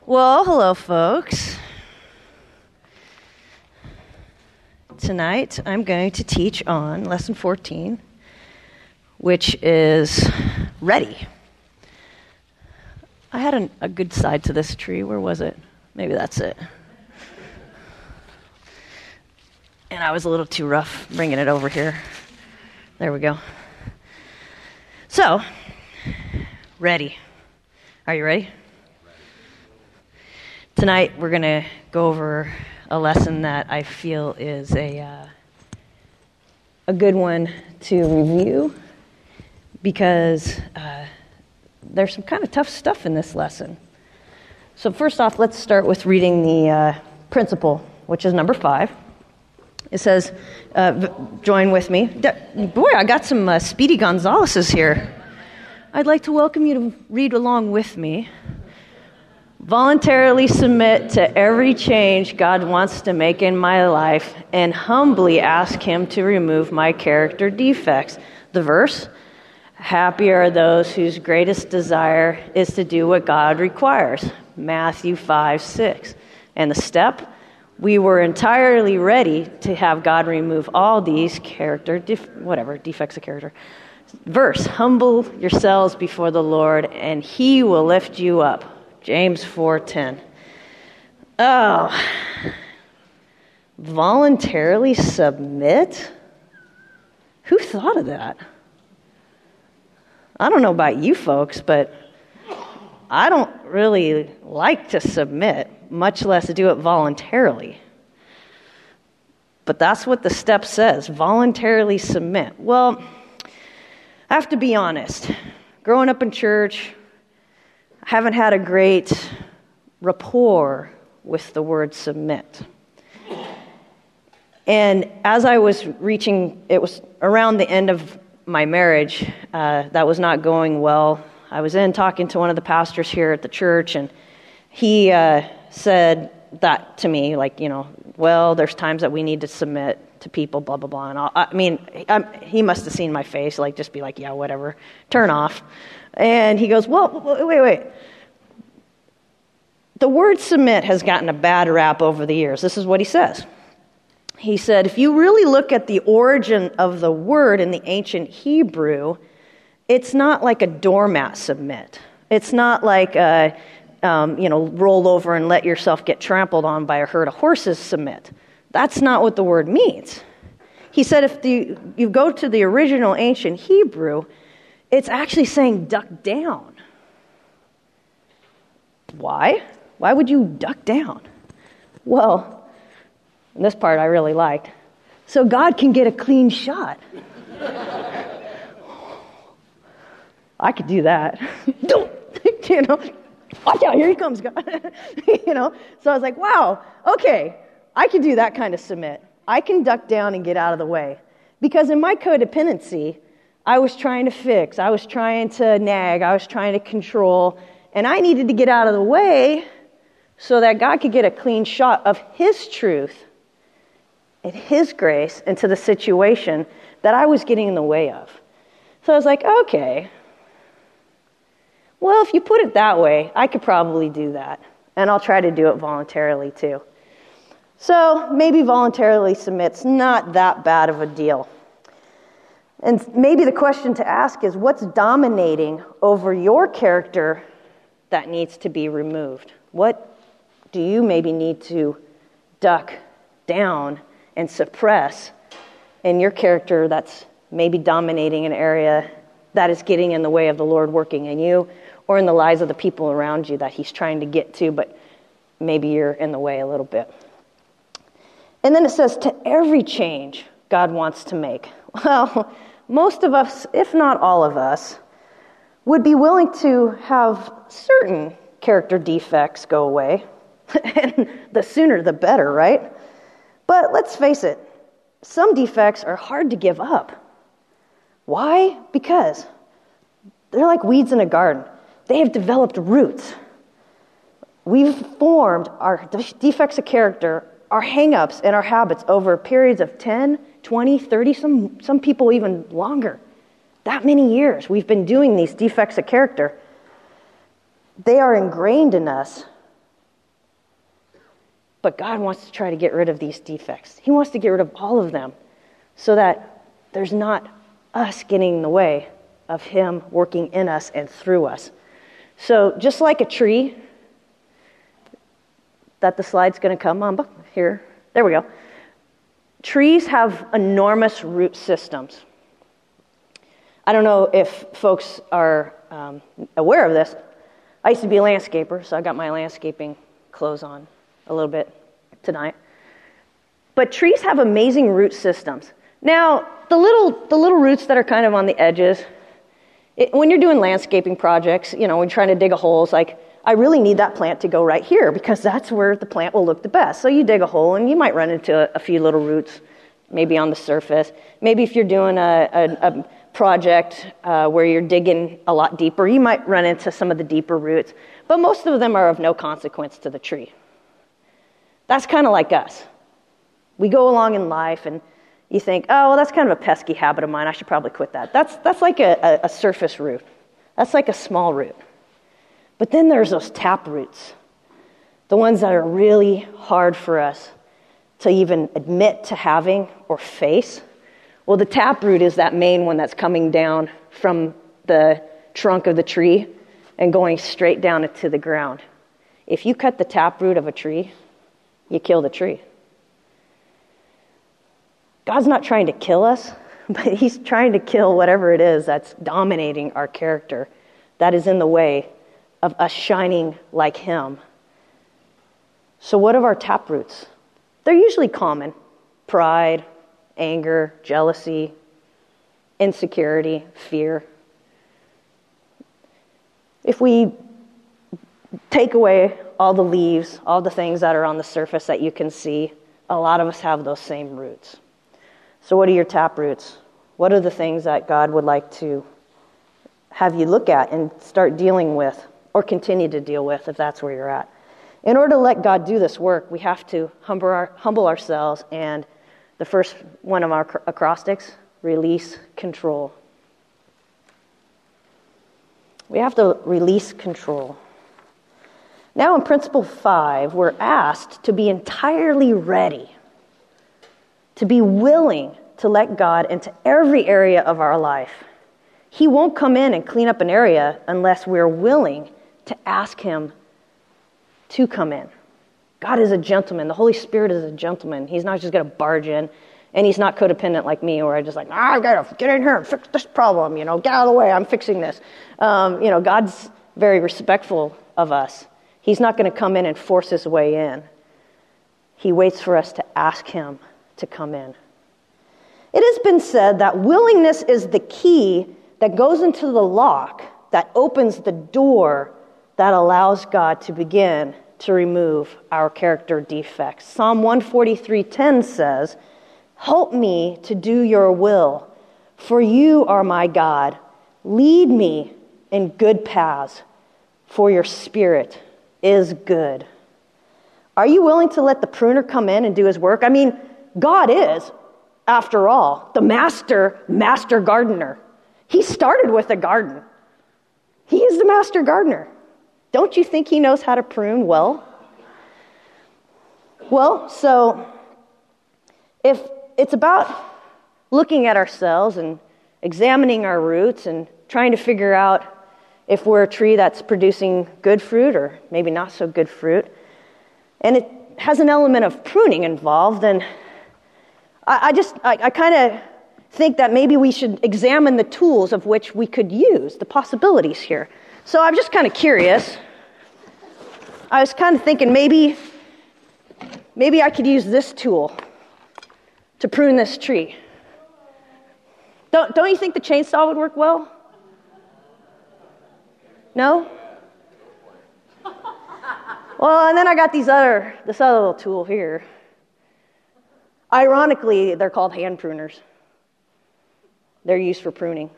Well, hello, folks. Tonight, I'm going to teach on Lesson 14, which is ready. I had a good side to this tree. Where was it? Maybe that's it. And I was a little too rough bringing it over here. There we go. So, ready. Are you ready? Tonight, we're going to go over a lesson that I feel is a good one to review because there's some kind of tough stuff in this lesson. So first off, let's start with reading the principle, which is number 5. It says, join with me. Boy, I got some Speedy Gonzaleses here. I'd like to welcome you to read along with me. Voluntarily submit to every change God wants to make in my life and humbly ask Him to remove my character defects. The verse, happy are those whose greatest desire is to do what God requires. Matthew 5:6. And the step, we were entirely ready to have God remove all these defects of character. Verse, humble yourselves before the Lord and He will lift you up. James 4:10. Oh, voluntarily submit? Who thought of that? I don't know about you folks, but I don't really like to submit, much less do it voluntarily. But that's what the step says, voluntarily submit. Well, I have to be honest. Growing up in church, I haven't had a great rapport with the word submit. And as I was reaching, it was around the end of my marriage, that was not going well. I was talking to one of the pastors here at the church, and he said that to me, like, well, there's times that we need to submit to people, blah, blah, blah. And he must have seen my face, like, just be like, yeah, whatever, turn off. And he goes, well, wait. The word submit has gotten a bad rap over the years. This is what he says. He said, if you really look at the origin of the word in the ancient Hebrew, it's not like a doormat submit. It's not like roll over and let yourself get trampled on by a herd of horses submit. That's not what the word means. He said if you go to the original ancient Hebrew, it's actually saying duck down. Why? Why would you duck down? Well, this part I really liked. So God can get a clean shot. I could do that. Don't, watch out, here he comes, God. So I was like, wow, okay, I can do that kind of submit. I can duck down and get out of the way. Because in my codependency, I was trying to fix, I was trying to nag, I was trying to control, and I needed to get out of the way so that God could get a clean shot of His truth and His grace into the situation that I was getting in the way of. So I was like, okay, well, if you put it that way, I could probably do that, and I'll try to do it voluntarily too. So maybe voluntarily submit's not that bad of a deal. And maybe the question to ask is, what's dominating over your character that needs to be removed? What do you maybe need to duck down and suppress in your character that's maybe dominating an area that is getting in the way of the Lord working in you or in the lives of the people around you that He's trying to get to, but maybe you're in the way a little bit? And then it says, to every change God wants to make. Well, most of us, if not all of us, would be willing to have certain character defects go away. And the sooner the better, right? But let's face it, some defects are hard to give up. Why? Because they're like weeds in a garden. They have developed roots. We've formed our defects of character, our hang-ups, and our habits over periods of 10, 20, 30, some people even longer. That many years we've been doing these defects of character. They are ingrained in us, But God wants to try to get rid of these defects. He wants to get rid of all of them so that there's not us getting in the way of him working in us and through us. So just like a tree, that the slide's going to come on here. There we go. Trees have enormous root systems. I don't know if folks are aware of this. I used to be a landscaper, so I got my landscaping clothes on a little bit tonight. But trees have amazing root systems. Now, the little roots that are kind of on the edges, when you're doing landscaping projects, when you're trying to dig a hole, it's like, I really need that plant to go right here because that's where the plant will look the best. So you dig a hole and you might run into a few little roots, maybe on the surface. Maybe if you're doing a project where you're digging a lot deeper, you might run into some of the deeper roots. But most of them are of no consequence to the tree. That's kind of like us. We go along in life and you think, oh, well, that's kind of a pesky habit of mine. I should probably quit that. That's like a surface root. That's like a small root. But then there's those tap roots, the ones that are really hard for us to even admit to having or face. Well, the tap root is that main one that's coming down from the trunk of the tree and going straight down into the ground. If you cut the tap root of a tree, you kill the tree. God's not trying to kill us, but he's trying to kill whatever it is that's dominating our character, that is in the way of us shining like him. So what of our tap roots? They're usually common. Pride, anger, jealousy, insecurity, fear. If we take away all the leaves, all the things that are on the surface that you can see, a lot of us have those same roots. So what are your tap roots? What are the things that God would like to have you look at and start dealing with, or continue to deal with if that's where you're at? In order to let God do this work, we have to humble ourselves, and the first one of our acrostics, release control. We have to release control. Now in Principle 5, we're asked to be entirely ready, to be willing to let God into every area of our life. He won't come in and clean up an area unless we're willing to ask him to come in. God is a gentleman. The Holy Spirit is a gentleman. He's not just going to barge in, and he's not codependent like me, where I just like, I've got to get in here and fix this problem, get out of the way, I'm fixing this. God's very respectful of us. He's not going to come in and force his way in. He waits for us to ask him to come in. It has been said that willingness is the key that goes into the lock that opens the door that allows God to begin to remove our character defects. Psalm 143:10 says, "Help me to do your will, for you are my God. Lead me in good paths, for your spirit is good." Are you willing to let the pruner come in and do his work? I mean, God is, after all, the master gardener. He started with a garden. He is the master gardener. Don't you think he knows how to prune well? Well, so if it's about looking at ourselves and examining our roots and trying to figure out if we're a tree that's producing good fruit or maybe not so good fruit, and it has an element of pruning involved, then I kind of think that maybe we should examine the tools of which we could use, the possibilities here. So I'm just kind of curious. I was kind of thinking maybe I could use this tool to prune this tree. Don't you think the chainsaw would work well? No? Well, and then I got this other little tool here. Ironically, they're called hand pruners. They're used for pruning.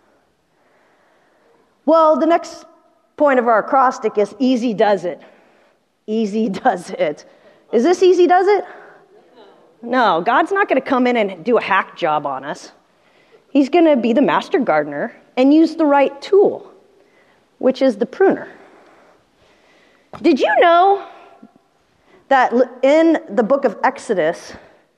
Well, the next point of our acrostic is easy does it. Easy does it. Is this easy does it? No, God's not going to come in and do a hack job on us. He's going to be the master gardener and use the right tool, which is the pruner. Did you know that in the book of Exodus,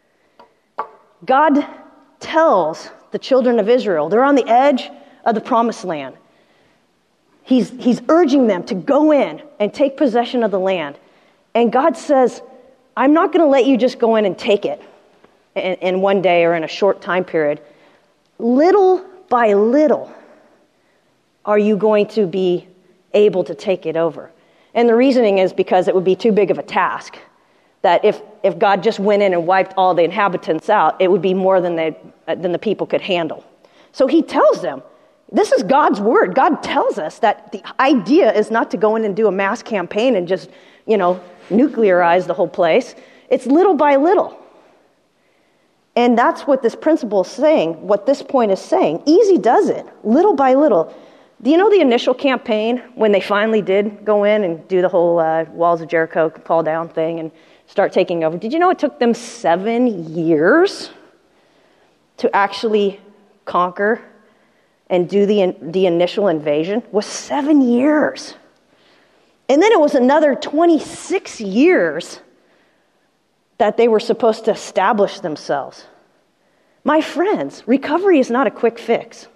God tells the children of Israel, they're on the edge of the promised land. He's urging them to go in and take possession of the land. And God says, I'm not going to let you just go in and take it in one day or in a short time period. Little by little are you going to be able to take it over. And the reasoning is because it would be too big of a task. That if God just went in and wiped all the inhabitants out, it would be more than the people could handle. So he tells them, this is God's word. God tells us that the idea is not to go in and do a mass campaign and just, nuclearize the whole place. It's little by little. And that's what this principle is saying, what this point is saying. Easy does it, little by little. Do you know the initial campaign when they finally did go in and do the whole Walls of Jericho fall down thing and start taking over? Did you know it took them 7 years to actually conquer and do the initial invasion? Was 7 years. And then it was another 26 years that they were supposed to establish themselves. My friends, recovery is not a quick fix.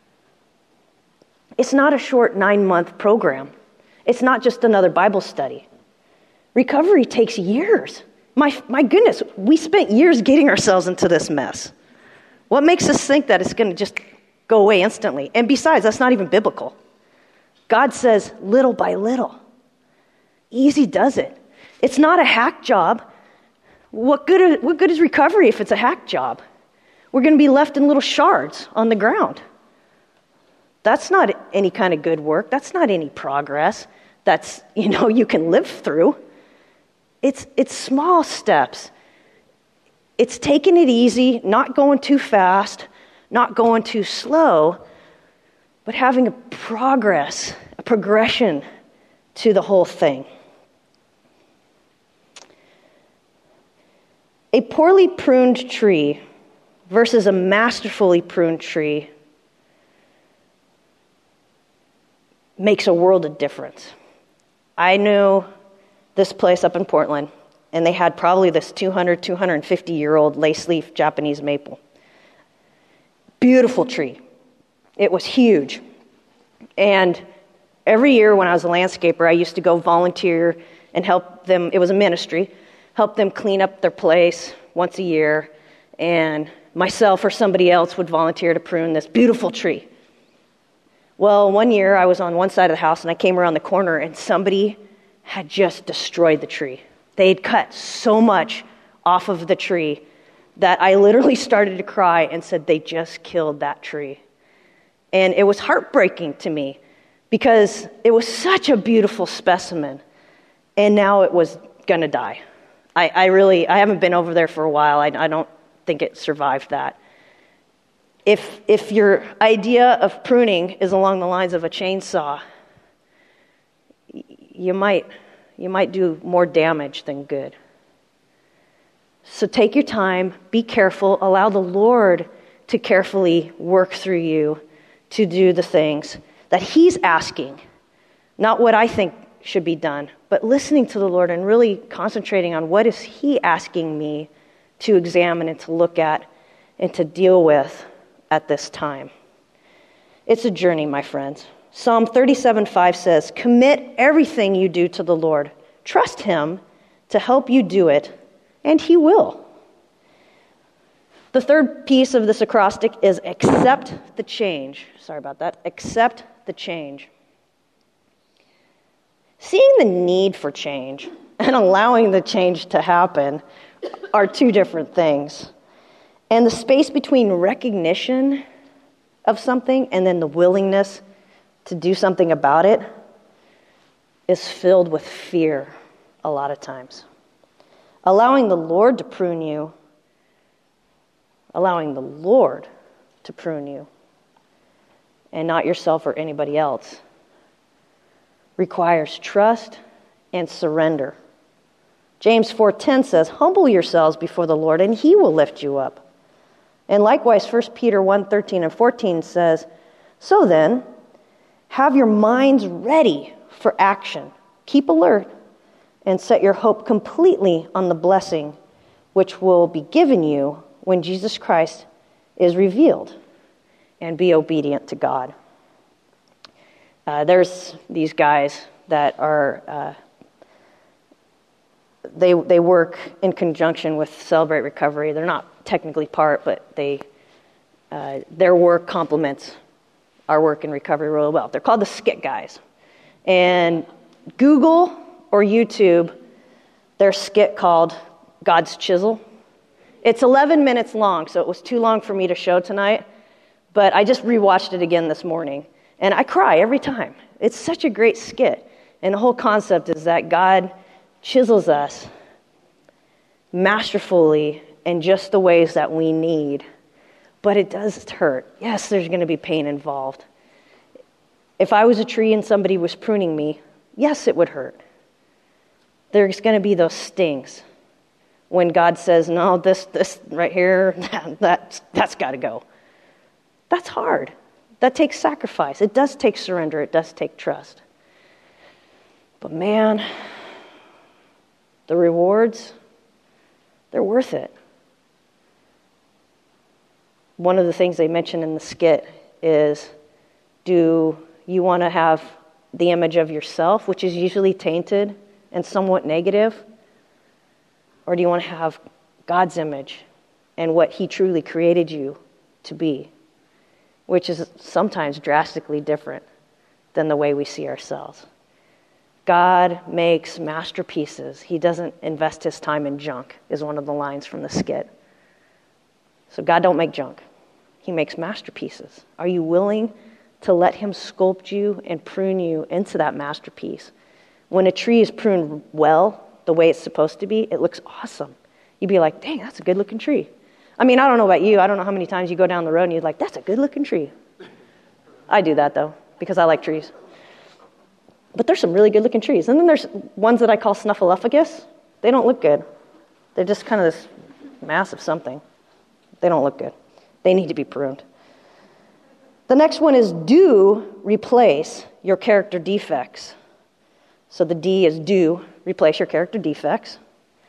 It's not a short 9-month program. It's not just another Bible study. Recovery takes years. My goodness, we spent years getting ourselves into this mess. What makes us think that it's going to just go away instantly? And besides, that's not even biblical. God says little by little. Easy does it. It's not a hack job. What good is recovery if it's a hack job? We're going to be left in little shards on the ground. That's not any kind of good work. That's not any progress that's, you can live through. It's small steps. It's taking it easy, not going too fast, not going too slow, but having a progression to the whole thing. A poorly pruned tree versus a masterfully pruned tree makes a world of difference. I knew this place up in Portland, and they had probably this 250-year-old lace-leaf Japanese maple. Beautiful tree. It was huge. And every year when I was a landscaper, I used to go volunteer and help them. It was a ministry. Help them clean up their place once a year. And myself or somebody else would volunteer to prune this beautiful tree. Well, one year I was on one side of the house and I came around the corner and somebody had just destroyed the tree. They had cut so much off of the tree that I literally started to cry and said, they just killed that tree. And it was heartbreaking to me because it was such a beautiful specimen and now it was going to die. I haven't been over there for a while. I don't think it survived that. If your idea of pruning is along the lines of a chainsaw, you might do more damage than good. So take your time, be careful, allow the Lord to carefully work through you to do the things that He's asking, not what I think should be done, but listening to the Lord and really concentrating on what is He asking me to examine and to look at and to deal with at this time. It's a journey, my friends. Psalm 37:5 says, commit everything you do to the Lord. Trust Him to help you do it, and He will. The third piece of this acrostic is accept the change. Sorry about that. Accept the change. Seeing the need for change and allowing the change to happen are two different things. And the space between recognition of something and then the willingness to do something about it is filled with fear a lot of times. Allowing the Lord to prune you, and not yourself or anybody else, requires trust and surrender. James 4:10 says, humble yourselves before the Lord, and He will lift you up. And likewise, 1 Peter 1:13 and 14 says, so then, have your minds ready for action. Keep alert and set your hope completely on the blessing which will be given you when Jesus Christ is revealed, and be obedient to God. There's these guys that are, they work in conjunction with Celebrate Recovery. They're not technically part, but their work complements our work in recovery really well. They're called the Skit Guys. And Google or YouTube their skit called God's Chisel. It's 11 minutes long, so it was too long for me to show tonight, but I just rewatched it again this morning, and I cry every time. It's such a great skit, and the whole concept is that God chisels us masterfully in just the ways that we need, but it does hurt. Yes, there's going to be pain involved. If I was a tree and somebody was pruning me, yes, it would hurt. There's going to be those stings when God says, no, this right here, that's got to go. That's hard. That takes sacrifice. It does take surrender. It does take trust. But man, the rewards, they're worth it. One of the things they mention in the skit is, do you want to have the image of yourself, which is usually tainted and somewhat negative? Or do you want to have God's image and what He truly created you to be, which is sometimes drastically different than the way we see ourselves? God makes masterpieces. He doesn't invest His time in junk, is one of the lines from the skit. So God don't make junk. He makes masterpieces. Are you willing to let Him sculpt you and prune you into that masterpiece? When a tree is pruned well, the way it's supposed to be, it looks awesome. You'd be like, dang, that's a good-looking tree. I mean, I don't know about you. I don't know how many times you go down the road and you're like, that's a good-looking tree. I do that, though, because I like trees. But there's some really good-looking trees. And then there's ones that I call snuffleupagus. They don't look good. They're just kind of this massive something. They don't look good. They need to be pruned. The next one is do replace your character defects. So the D is do replace your character defects.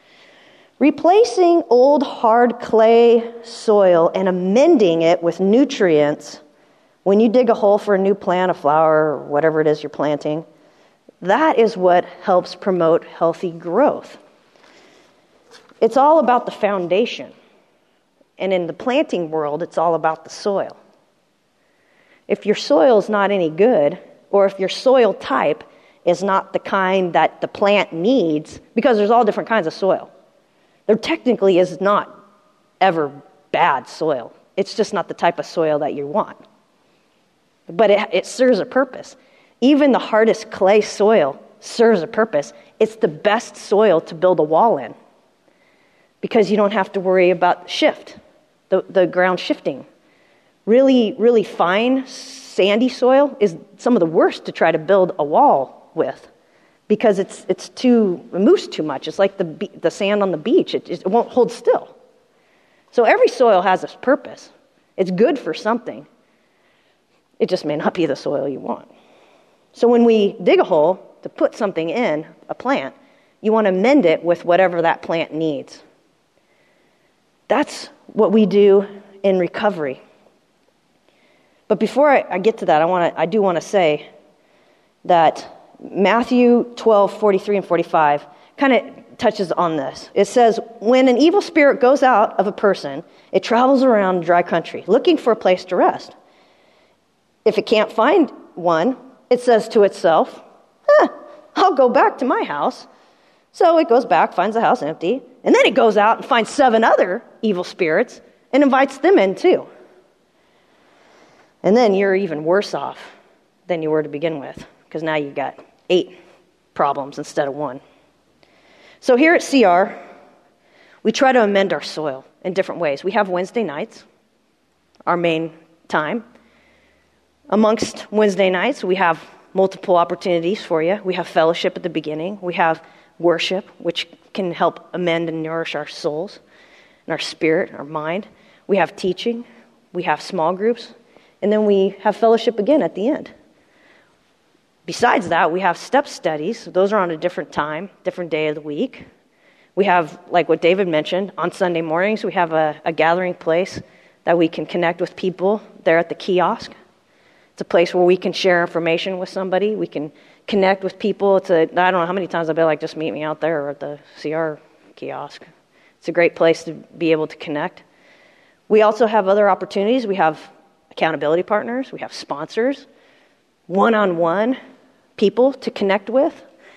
Replacing old hard clay soil and amending it with nutrients when you dig a hole for a new plant, a flower, or whatever it is you're planting, that is what helps promote healthy growth. It's all about the foundation. And in the planting world, it's all about the soil. If your soil's not any good, or if your soil type is not the kind that the plant needs, because there's all different kinds of soil. There technically is not ever bad soil. It's just not the type of soil that you want. But it serves a purpose. Even the hardest clay soil serves a purpose. It's the best soil to build a wall in, because you don't have to worry about shift, the ground shifting. Really, really fine, sandy soil is some of the worst to try to build a wall with, because it moves too much. It's like the sand on the beach. It won't hold still. So every soil has its purpose. It's good for something. It just may not be the soil you want. So when we dig a hole to put something in, a plant, you want to mend it with whatever that plant needs. That's what we do in recovery. But before I get to that, I do want to say that Matthew 12:43 and 45 kind of touches on this. It says, when an evil spirit goes out of a person, it travels around dry country, looking for a place to rest. If it can't find one, it says to itself, I'll go back to my house. So it goes back, finds the house empty, and then it goes out and finds 7 other evil spirits and invites them in too. And then you're even worse off than you were to begin with, because now you've got 8 problems instead of 1. So here at CR, we try to amend our soil in different ways. We have Wednesday nights, our main time. Amongst Wednesday nights, we have multiple opportunities for you. We have fellowship at the beginning. We have worship, which can help amend and nourish our souls and our spirit, our mind. We have teaching. We have small groups. And then we have fellowship again at the end. Besides that, we have step studies. Those are on a different time, different day of the week. We have, like what David mentioned, on Sunday mornings, we have a gathering place that we can connect with people there at the kiosk. It's a place where we can share information with somebody. We can connect with people. I don't know how many times I've been like, just meet me out there or at the CR kiosk. It's a great place to be able to connect. We also have other opportunities. We have accountability partners. We have sponsors, one-on-one people to connect with.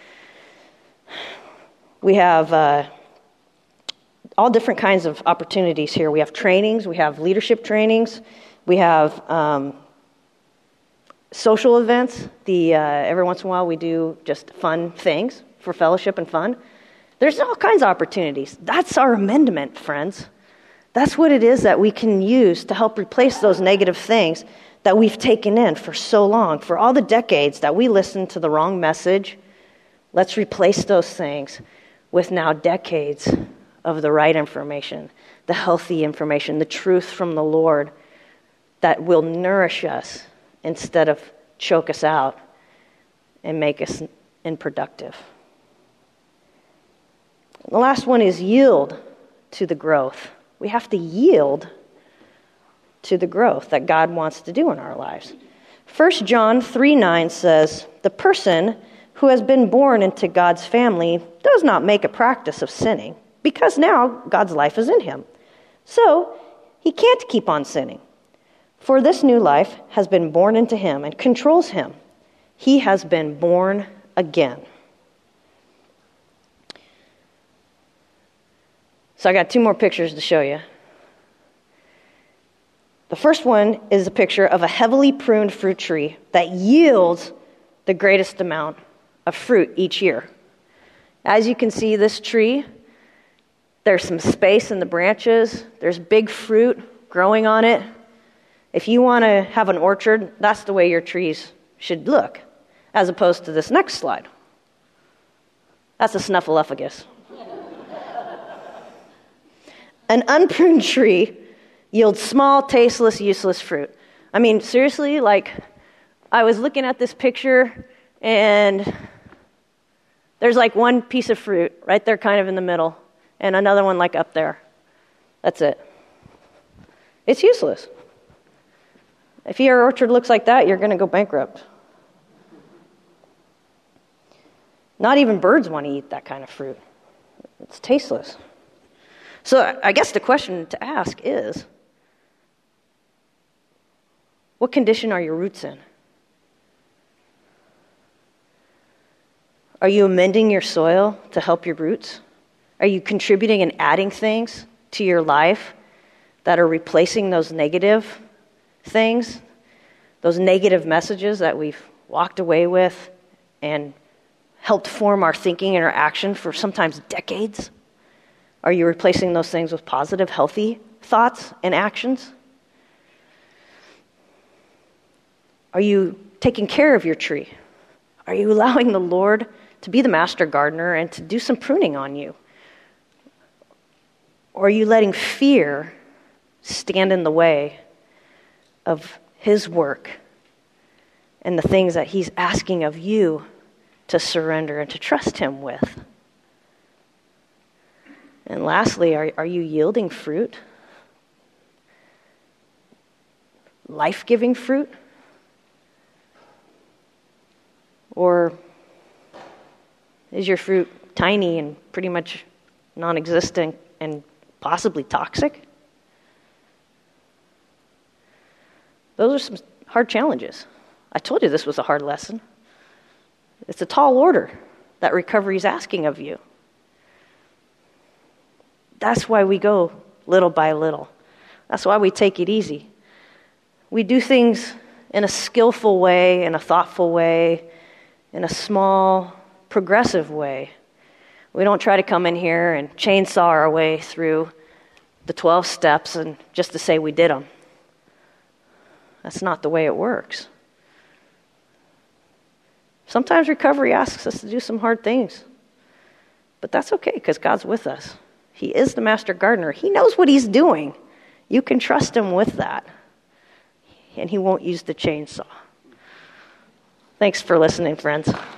We have all different kinds of opportunities here. We have trainings. We have leadership trainings. We have social events. Every once in a while we do just fun things for fellowship and fun. There's all kinds of opportunities. That's our amendment, friends. That's what it is that we can use to help replace those negative things that we've taken in for so long. For all the decades that we listened to the wrong message, let's replace those things with now decades of the right information, the healthy information, the truth from the Lord that will nourish us instead of choke us out and make us unproductive. The last one is yield to the growth. We have to yield to the growth that God wants to do in our lives. 1 John 3:9 says, "The person who has been born into God's family does not make a practice of sinning, because now God's life is in him. So he can't keep on sinning. For this new life has been born into him and controls him. He has been born again." So I got two more pictures to show you. The first one is a picture of a heavily pruned fruit tree that yields the greatest amount of fruit each year. As you can see, this tree, there's some space in the branches. There's big fruit growing on it. If you want to have an orchard, that's the way your trees should look, as opposed to this next slide. That's a snuffleupagus. An unpruned tree yields small, tasteless, useless fruit. I mean, seriously, I was looking at this picture, and there's one piece of fruit right there kind of in the middle, and another one up there. That's it. It's useless. If your orchard looks like that, you're going to go bankrupt. Not even birds want to eat that kind of fruit. It's tasteless. So I guess the question to ask is, what condition are your roots in? Are you amending your soil to help your roots? Are you contributing and adding things to your life that are replacing those negative things, those negative messages that we've walked away with and helped form our thinking and our action for sometimes decades? Are you replacing those things with positive, healthy thoughts and actions? Are you taking care of your tree? Are you allowing the Lord to be the master gardener and to do some pruning on you? Or are you letting fear stand in the way of his work and the things that he's asking of you to surrender and to trust him with? And lastly, are you yielding fruit? Life-giving fruit? Or is your fruit tiny and pretty much non-existent and possibly toxic? Those are some hard challenges. I told you this was a hard lesson. It's a tall order that recovery is asking of you. That's why we go little by little. That's why we take it easy. We do things in a skillful way, in a thoughtful way, in a small, progressive way. We don't try to come in here and chainsaw our way through the 12 steps and just to say we did them. That's not the way it works. Sometimes recovery asks us to do some hard things. But that's okay because God's with us. He is the master gardener. He knows what he's doing. You can trust him with that. And he won't use the chainsaw. Thanks for listening, friends.